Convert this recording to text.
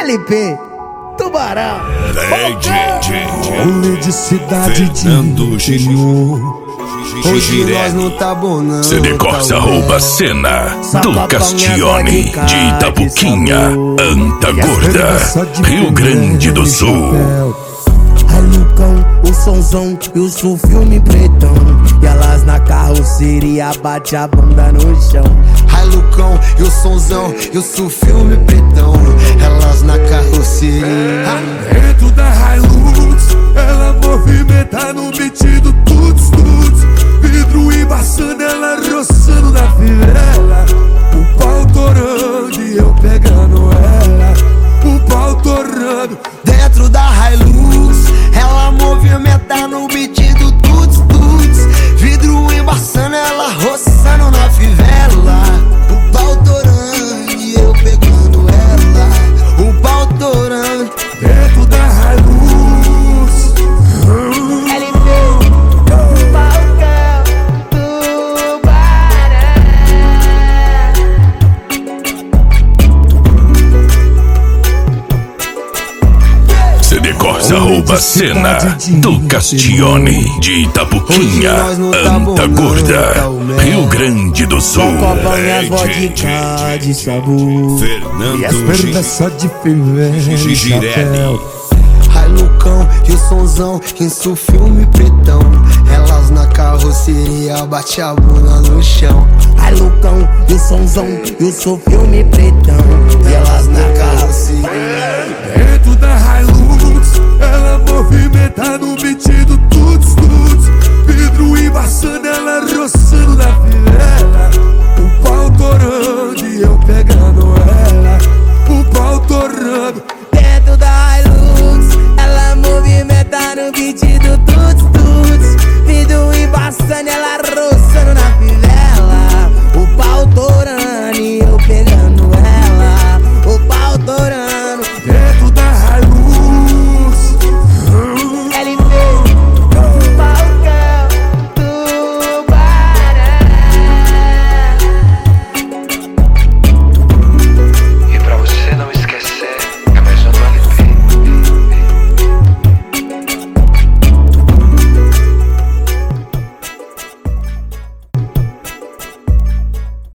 LP, Tubarão. Rolê de cidade de interior. Hoje nós não tá bom não. CD Corsa rouba cena do Castione de Itapuquinha, Anta Gorda, Rio Grande do Sul. Ai Lucão, o sonzão e o filme pretão. E elas na carroceria bate a bunda no chão. Ai Lucão, e o sonzão e o filme pretão. Elas na carroceria. Dentro da Hilux, ela movimenta no beat do tuts tuts. Vidro embaçando, ela roçando na fivela. O pau torando e eu pegando ela. O pau torando. Dentro da Hilux, ela movimenta no beat do tuts tuts. Vidro embaçando, ela roçando na fivela. O pau torando e eu pegando ela. O pau torando. Dentro da Hilux. LP, Falcão, Tubarão. CD Corsa rouba cena do Castione de Itapuquinha, Anta Gorda, Rio Grande do Sul. Acompanha as vodka de sabor E as perversas de fivela e chapéu. Ai Lucão e o sonzão, isso filme pretão. Elas na carroceria bate a bunda no chão. Ai Lucão, e o sonzão e o filme pretão. E elas na carroceria. Dentro da Hilux, ela movimenta no beat do tuts tuts. Vidro embaçando, ela roçando na fivela. O pau torando e eu pegando